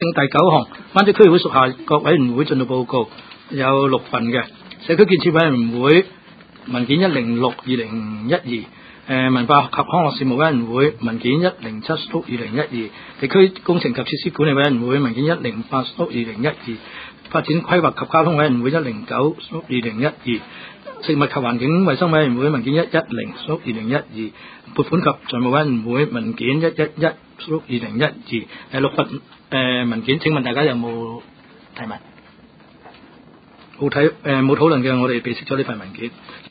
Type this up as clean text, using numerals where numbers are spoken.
第9項，灣仔區議會屬下各委員會進度報告有6份嘅。社區建設委員會文件106/2012，文化及康樂事務委員會文件107/2012，地區工程及設施管理委員會文件108/2012，發展規劃及交通委員會109/2012，食物及環境衛生委員會文件110/2012，撥款及財務委員會文件111/2012， 6份文件，請問大家有冇提問？冇討論嘅，我哋備悉咗呢份文件。